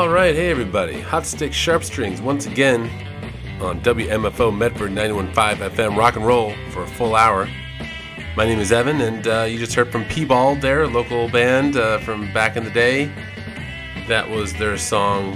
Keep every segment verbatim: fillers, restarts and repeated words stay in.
All right, hey everybody. Hot Stick Sharp Strings once again on W M F O Medford ninety-one point five F M rock and roll for a full hour. My name is Evan, and uh, you just heard from P-Ball there, a local band uh, from back in the day. That was their song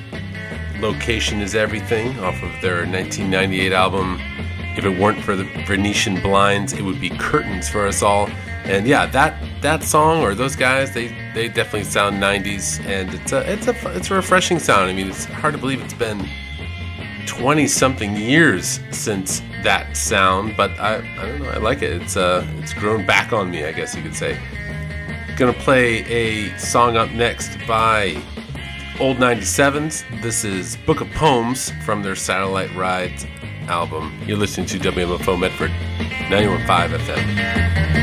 Location is Everything off of their nineteen ninety-eight album. If it weren't for the Venetian blinds, it would be curtains for us all. And yeah, that that song or those guys, they, they definitely sound nineties, and it's a it's a it's a refreshing sound. I mean, it's hard to believe it's been twenty something years since that sound, but I I don't know, I like it. It's uh it's grown back on me, I guess you could say. Gonna play a song up next by Old ninety-sevens. This is Book of Poems from their Satellite Ride album. You're listening to W M F O Medford ninety-one point five F M.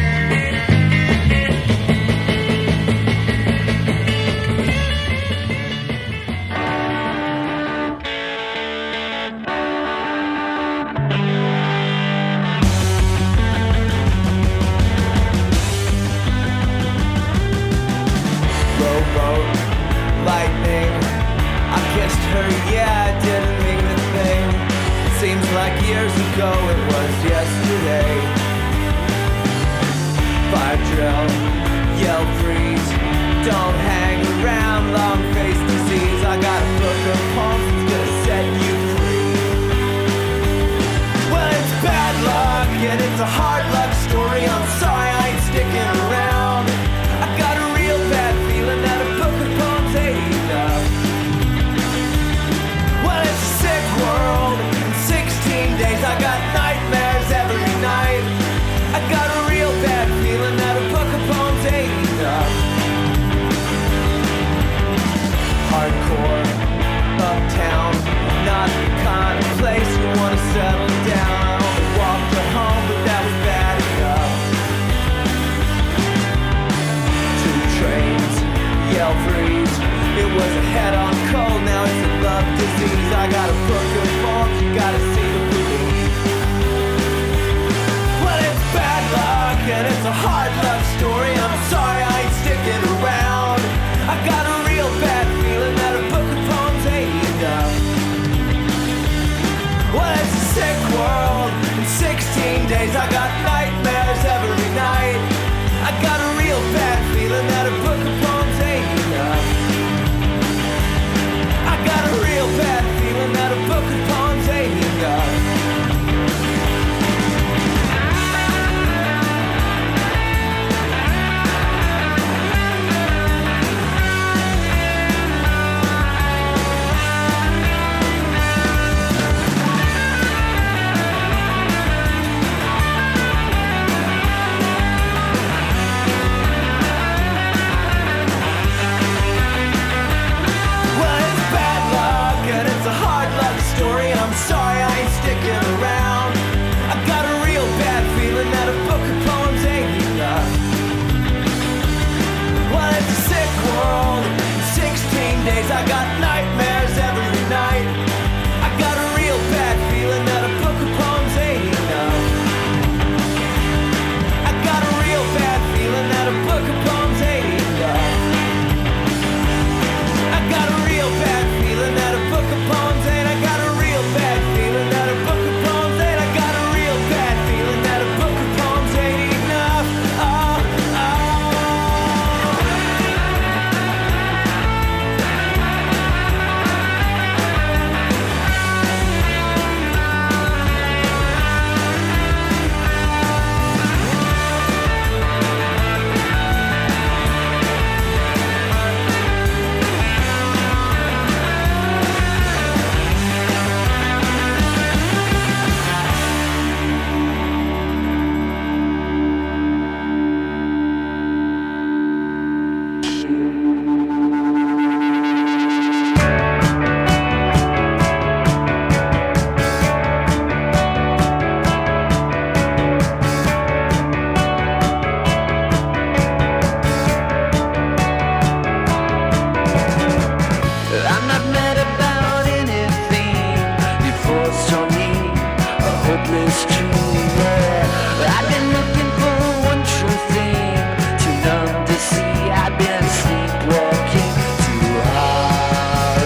To see I've been sleepwalking too hard.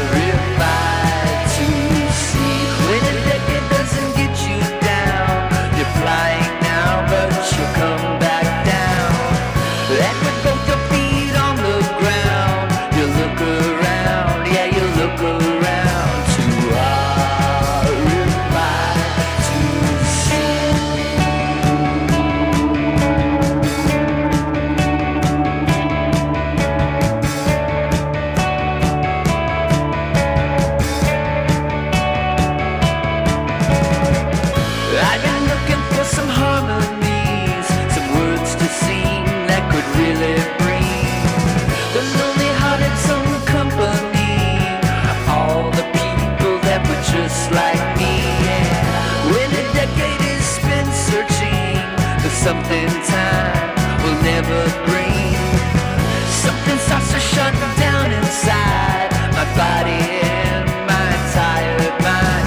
something time will never bring. Something starts to shut down inside my body and my tired mind.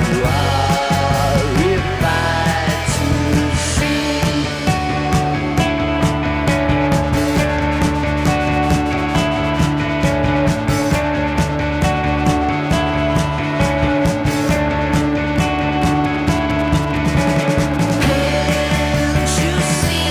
Horrified to see. Can't you see?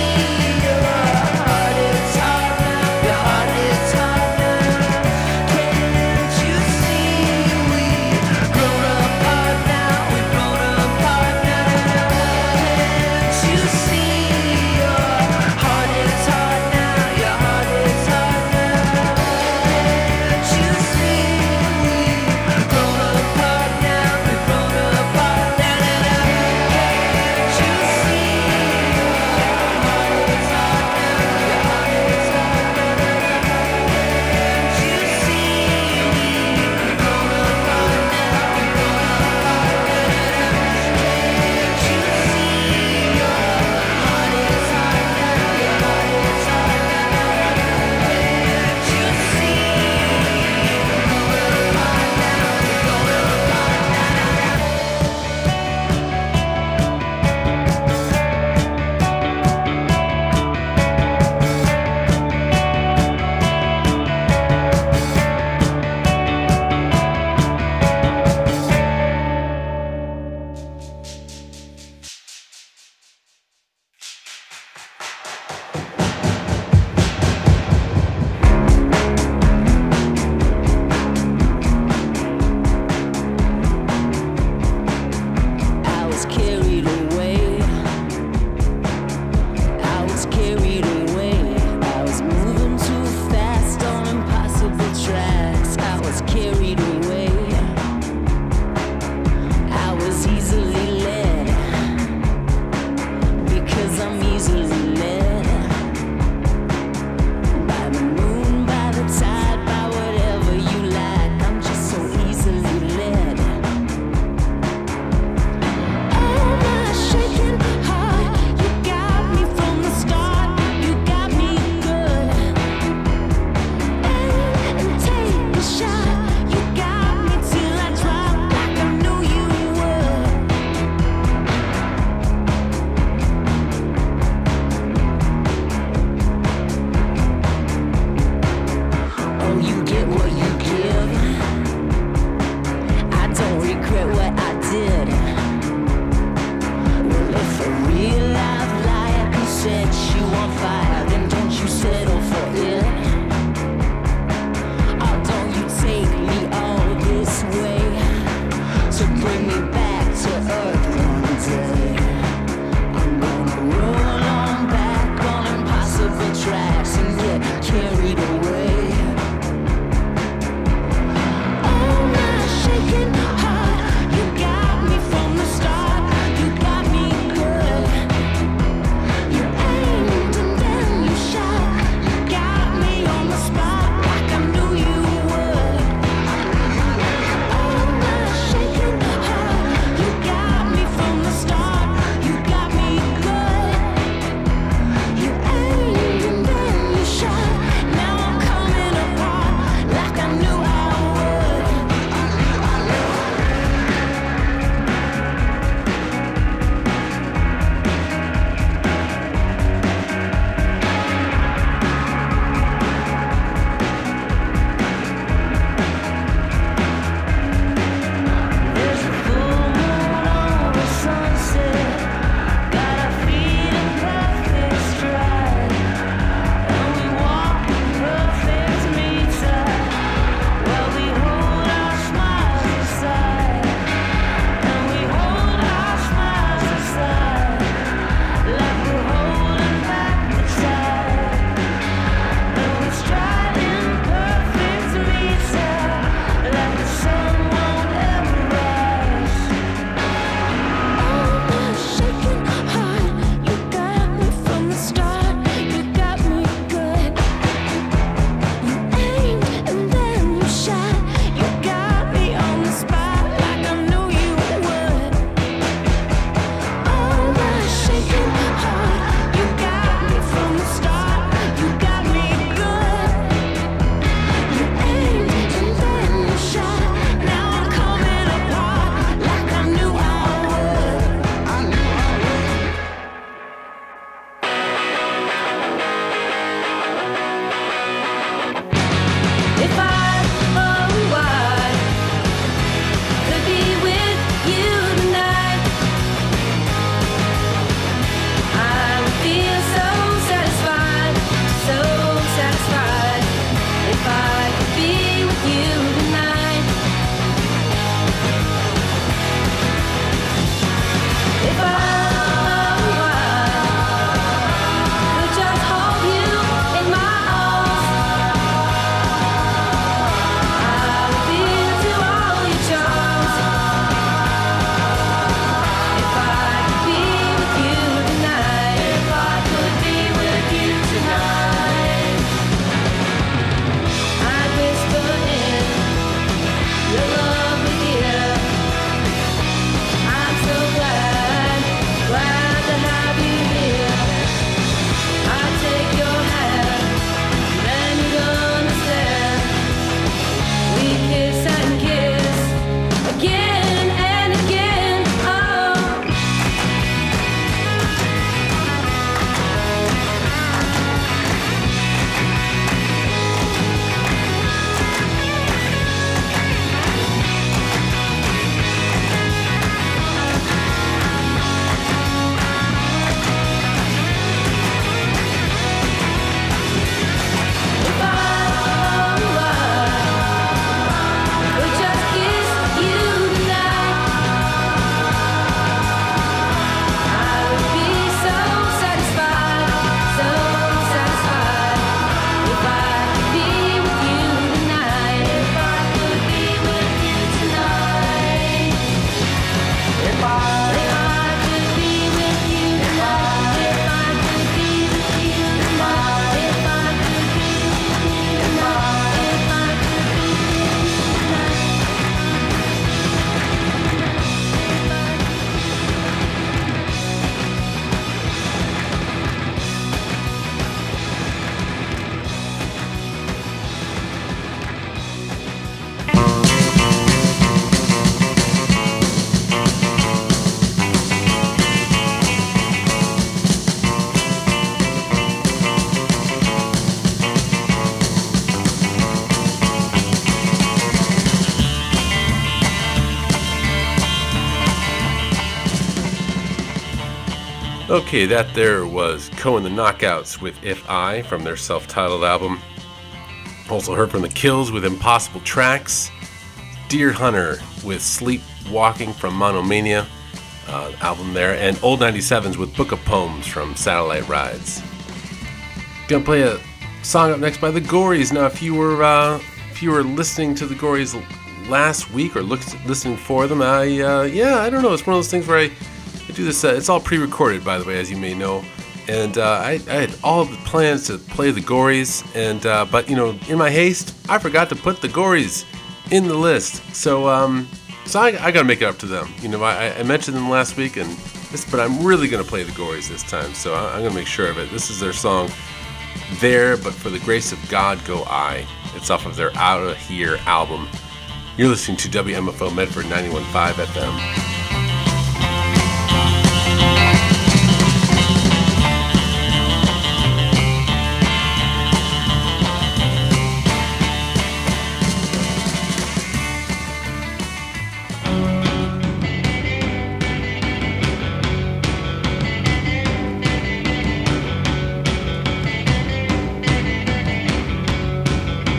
Okay, that there was Cohen the Knockouts with If I from their self-titled album. Also heard from The Kills with Impossible Tracks. Deer Hunter with Sleepwalking from Monomania uh, album there. And Old ninety-sevens with Book of Poems from Satellite Rides. Gonna play a song up next by The Gories. Now, if you were uh, if you were listening to The Gories last week or look, listening for them, I uh, yeah, I don't know. It's one of those things where I I do this, uh, it's all pre-recorded, by the way, as you may know, and uh, I, I had all of the plans to play the Gories, and uh, but you know, in my haste, I forgot to put the Gories in the list, so um, so I, I gotta make it up to them. You know, I, I mentioned them last week, and this, but I'm really gonna play the Gories this time, so I, I'm gonna make sure of it. This is their song, "There, But for the Grace of God Go I." It's off of their Out of Here album. You're listening to W M F O Medford ninety-one point five F M.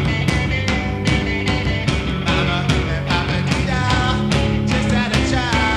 Just had a child.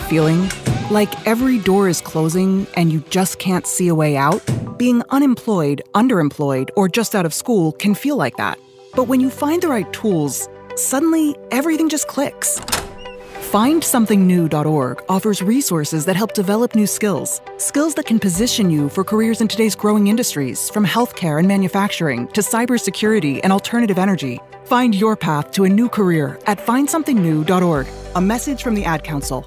feeling? Like every door is closing and you just can't see a way out? Being unemployed, underemployed, or just out of school can feel like that. But when you find the right tools, suddenly everything just clicks. find something new dot org offers resources that help develop new skills. Skills that can position you for careers in today's growing industries, from healthcare and manufacturing to cybersecurity and alternative energy. Find your path to a new career at find something new dot org. A message from the Ad Council.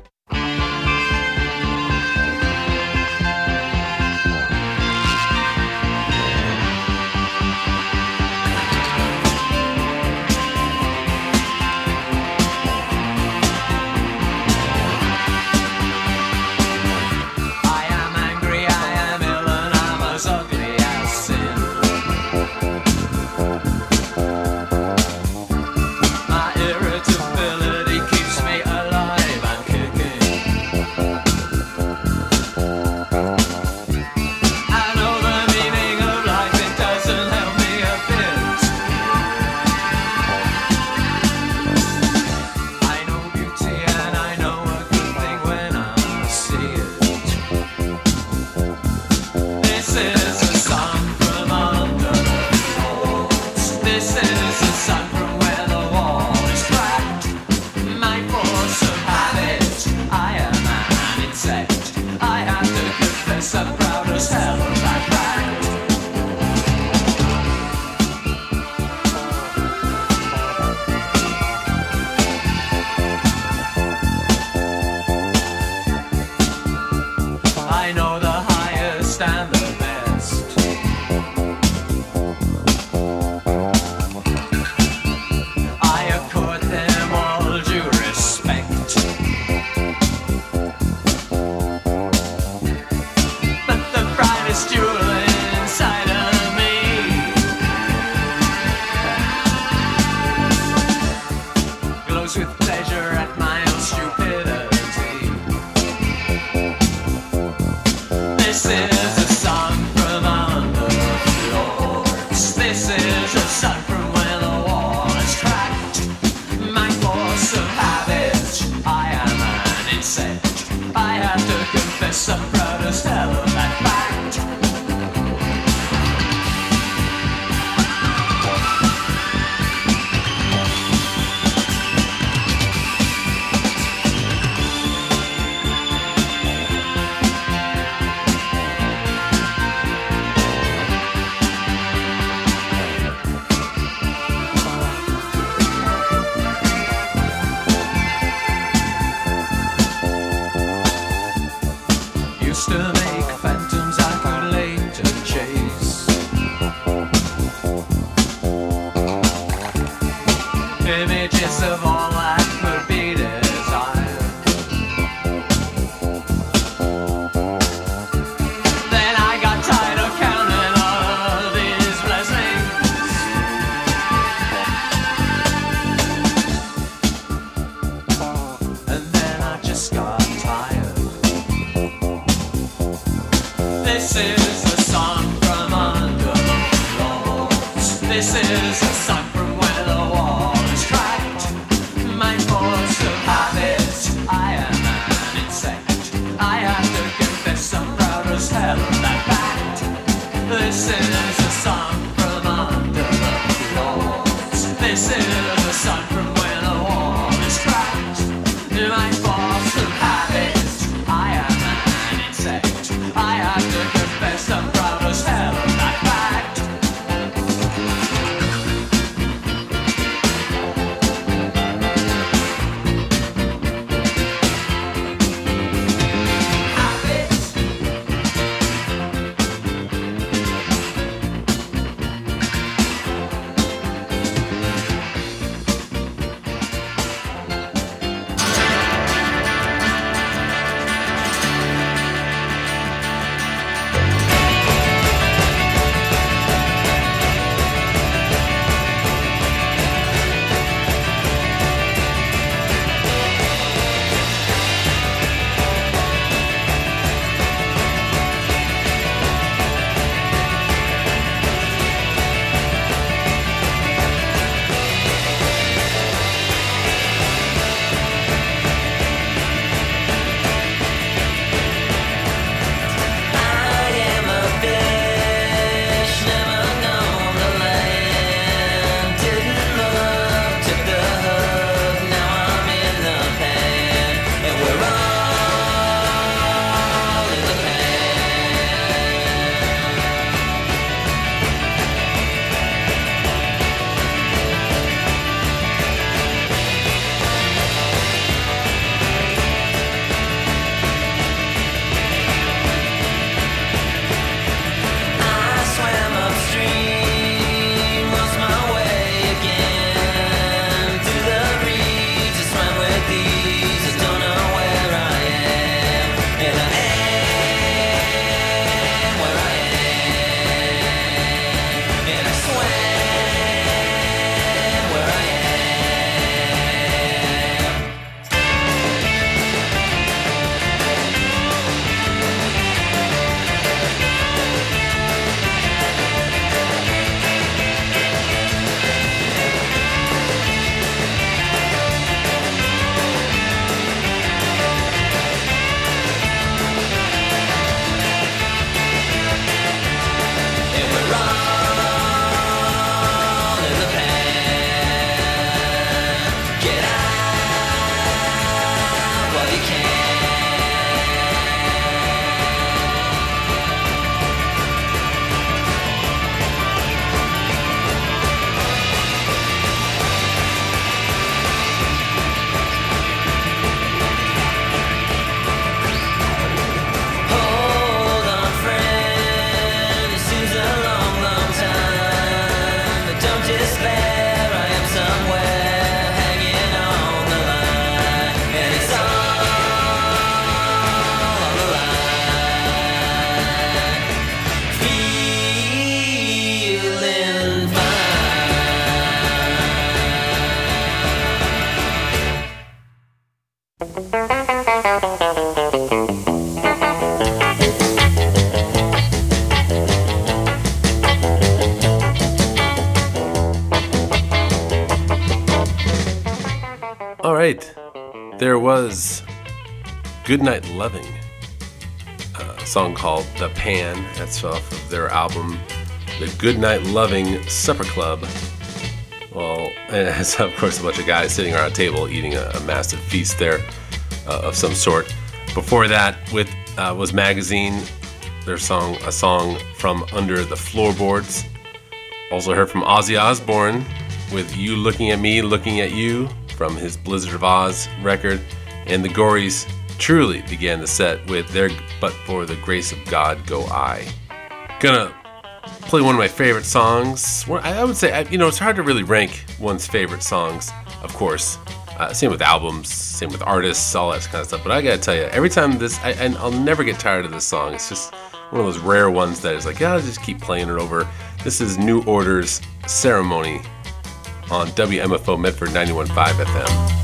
there was Goodnight Loving, a song called The Pan. That's off of their album, The Goodnight Loving Supper Club. Well, and it has, of course, a bunch of guys sitting around a table eating a, a massive feast there uh, of some sort. Before that, with uh, was Magazine, their song, a song from Under the Floorboards. Also heard from Ozzy Osbourne with You Looking at Me, Looking at You from his Blizzard of Oz record. And the Gories truly began the set with their But for the Grace of God Go I. Gonna play one of my favorite songs. I would say, you know, it's hard to really rank one's favorite songs, of course. Uh, same with albums, same with artists, all that kind of stuff. But I gotta tell you, every time this, I, and I'll never get tired of this song. It's just one of those rare ones that is like, yeah, I'll just keep playing it over. This is New Order's Ceremony on W M F O Medford ninety-one point five F M.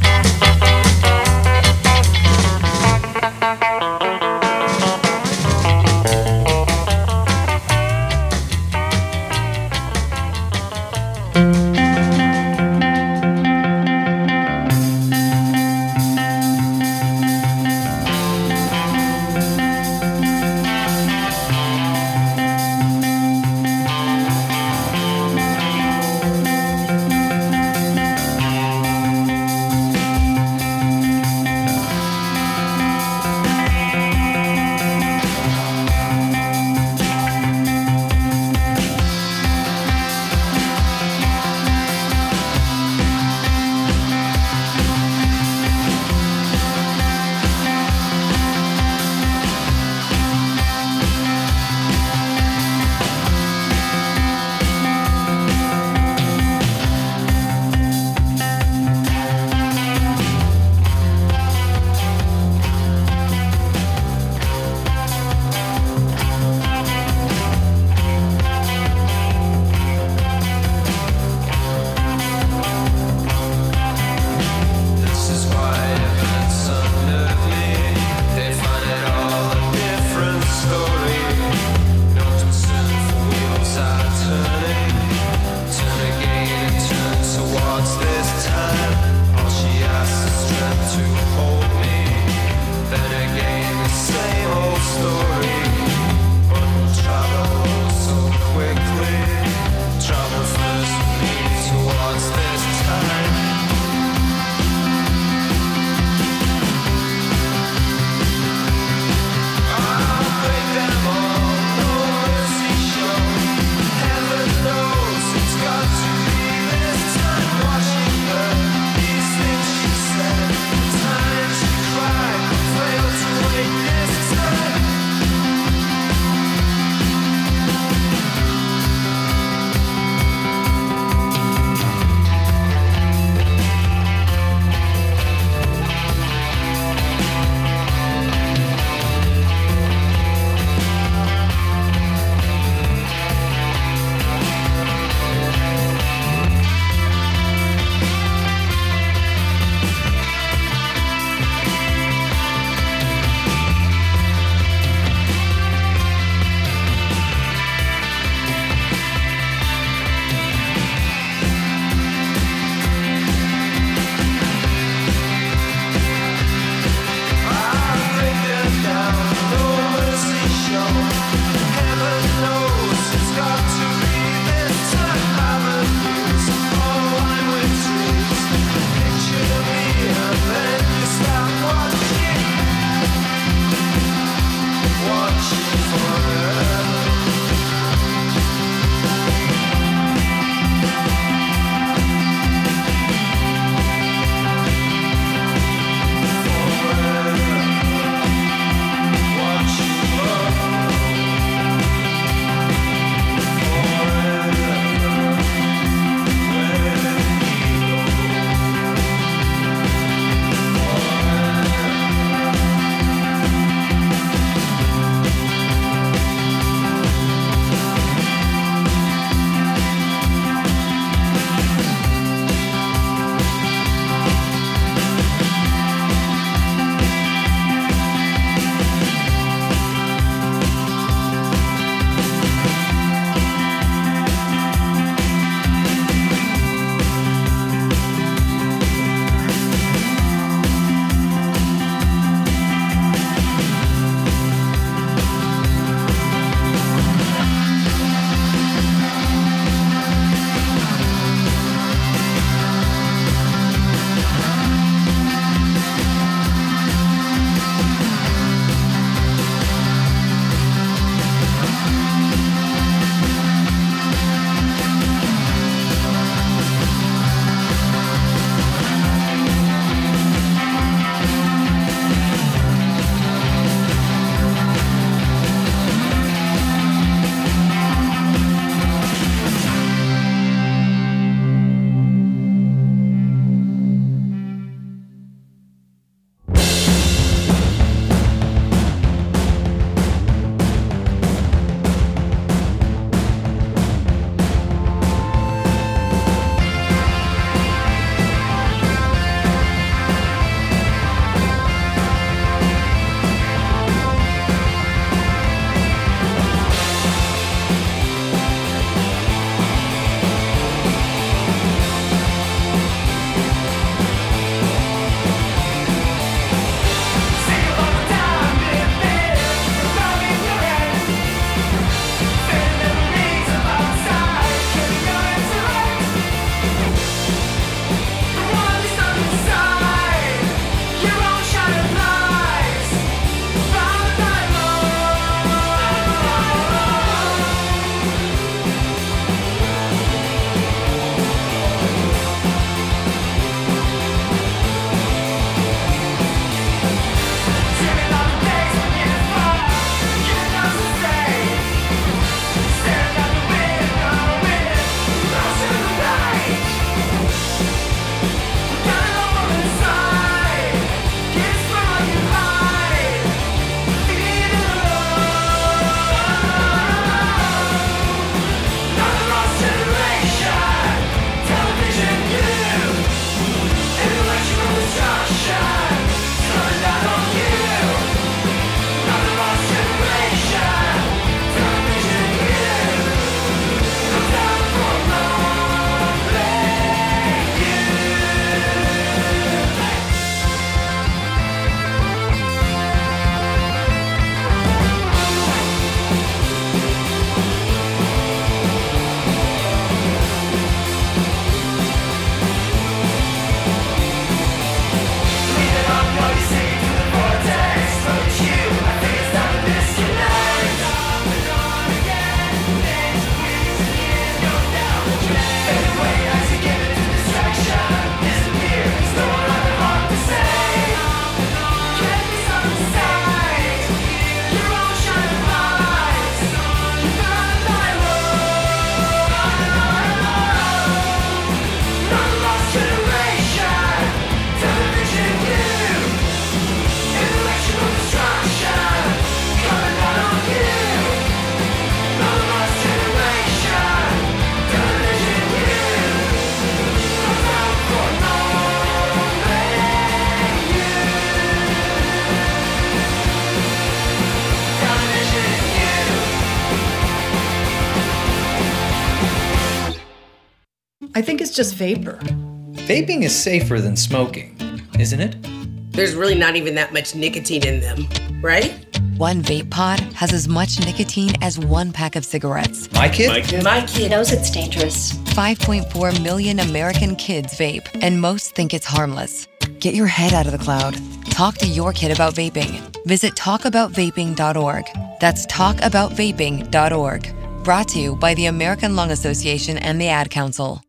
I think it's just vapor. Vaping is safer than smoking, isn't it? There's really not even that much nicotine in them, right? One vape pod has as much nicotine as one pack of cigarettes. My kid? My kid? My kid knows it's dangerous. five point four million American kids vape, and most think it's harmless. Get your head out of the cloud. Talk to your kid about vaping. Visit talk about vaping dot org. That's talk about vaping dot org. Brought to you by the American Lung Association and the Ad Council.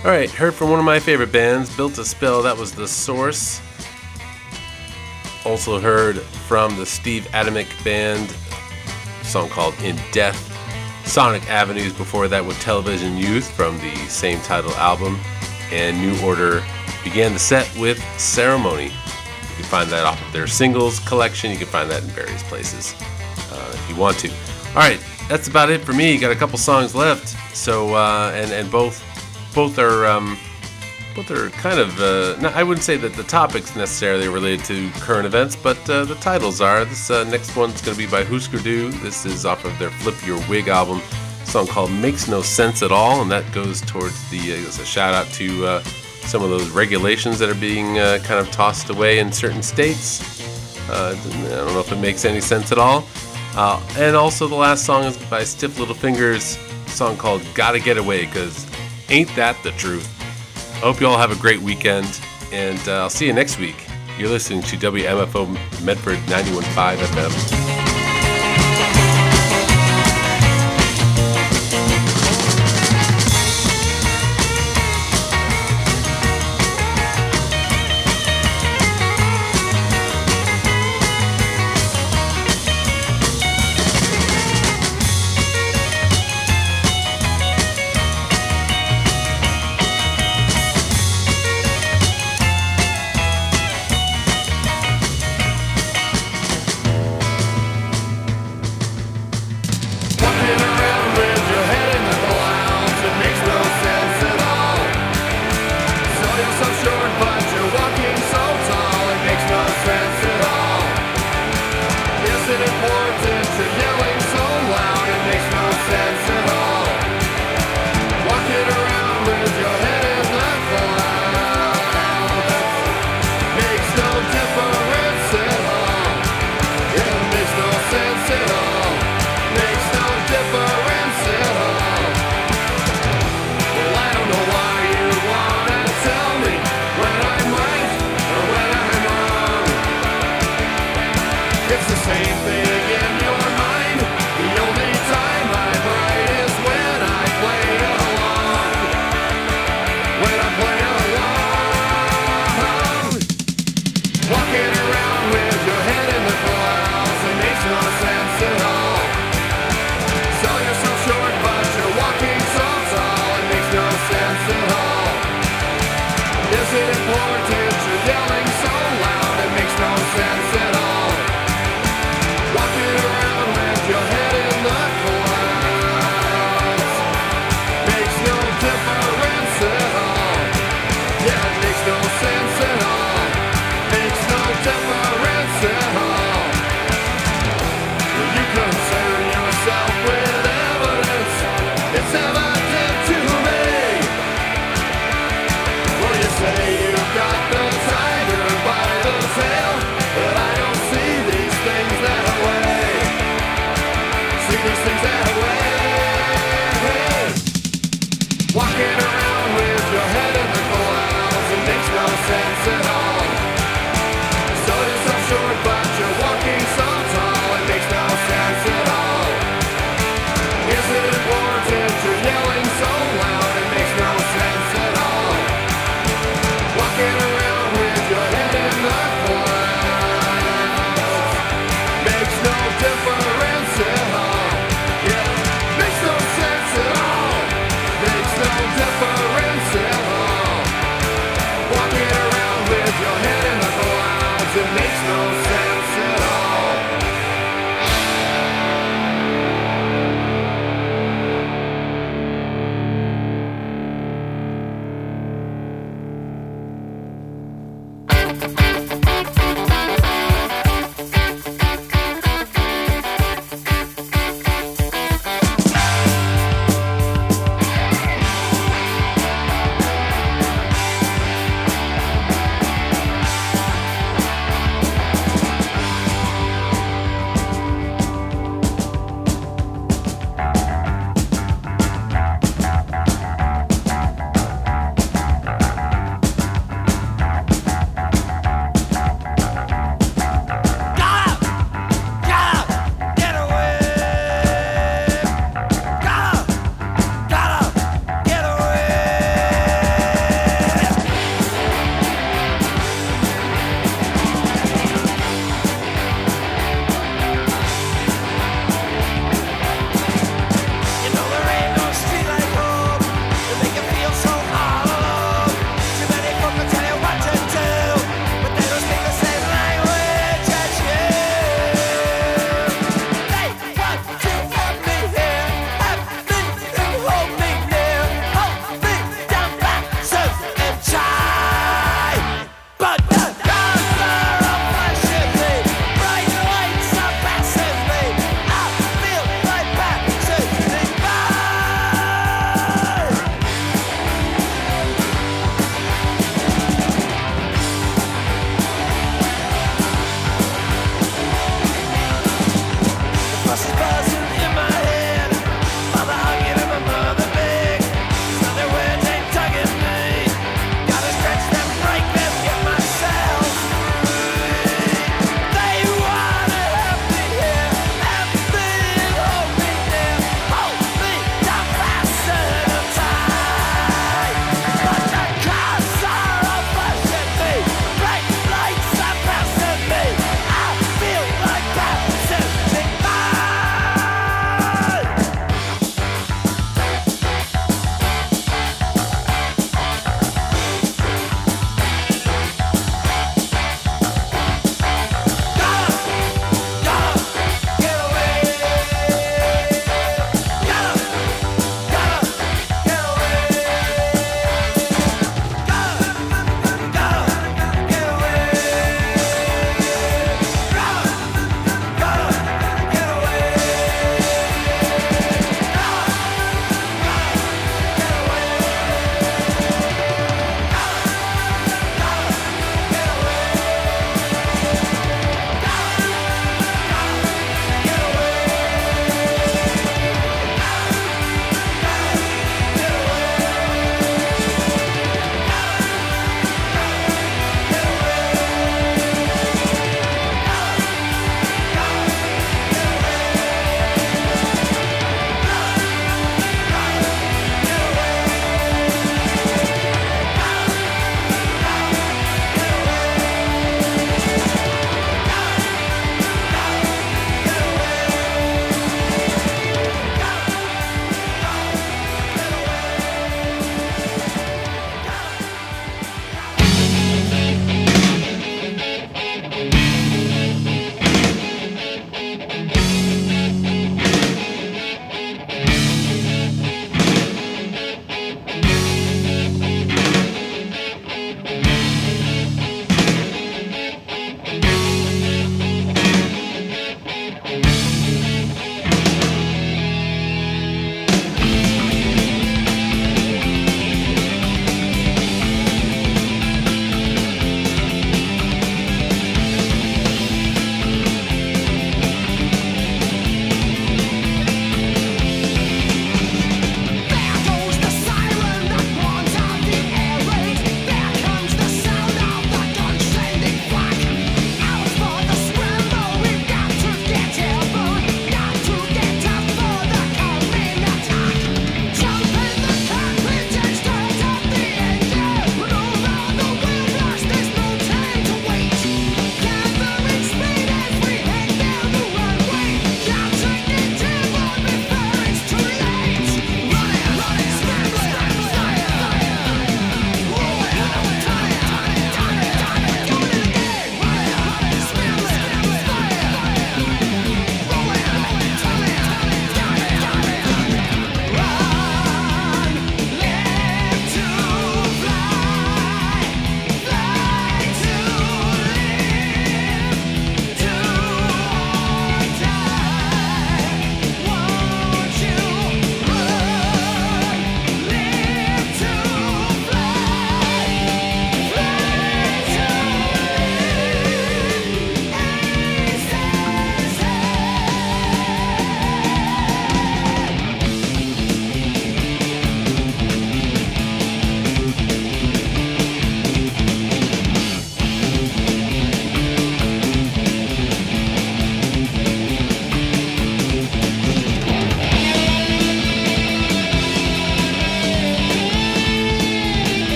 All right, heard from one of my favorite bands, Built to Spill. That was The Source. Also heard from the Steve Atomic Band, a song called In Death. Sonic Avenues before that with Television Youth from the same title album. And New Order began the set with Ceremony. You can find that off of their singles collection. You can find that in various places uh, if you want to. All right, that's about it for me. Got a couple songs left. So uh, and and both both are. Um, But they're kind of, uh, no, I wouldn't say that the topics necessarily are related to current events, but uh, the titles are. This uh, next one's going to be by Husker Du. This is off of their Flip Your Wig album, a song called Makes No Sense at All, and that goes towards the, uh, as a shout out to uh, some of those regulations that are being uh, kind of tossed away in certain states. Uh, I don't know if it makes any sense at all. Uh, and also the last song is by Stiff Little Fingers, a song called Gotta Get Away, because ain't that the truth. I hope you all have a great weekend, and uh, I'll see you next week. You're listening to W M F O Medford ninety-one point five F M.